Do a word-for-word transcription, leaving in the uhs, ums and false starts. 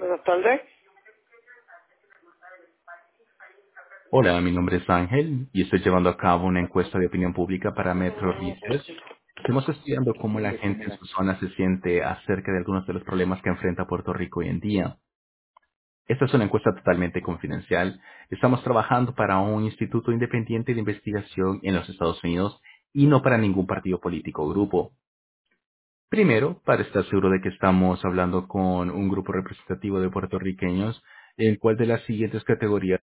Buenas tardes. Hola, mi nombre es Ángel y estoy llevando a cabo una encuesta de opinión pública para Metro Research. Estamos estudiando cómo la gente en su zona se siente acerca de algunos de los problemas que enfrenta Puerto Rico hoy en día. Esta es una encuesta totalmente confidencial. Estamos trabajando para un instituto independiente de investigación en los Estados Unidos y no para ningún partido político o grupo. Primero, para estar seguro de que estamos hablando con un grupo representativo de puertorriqueños, en cuál de las siguientes categorías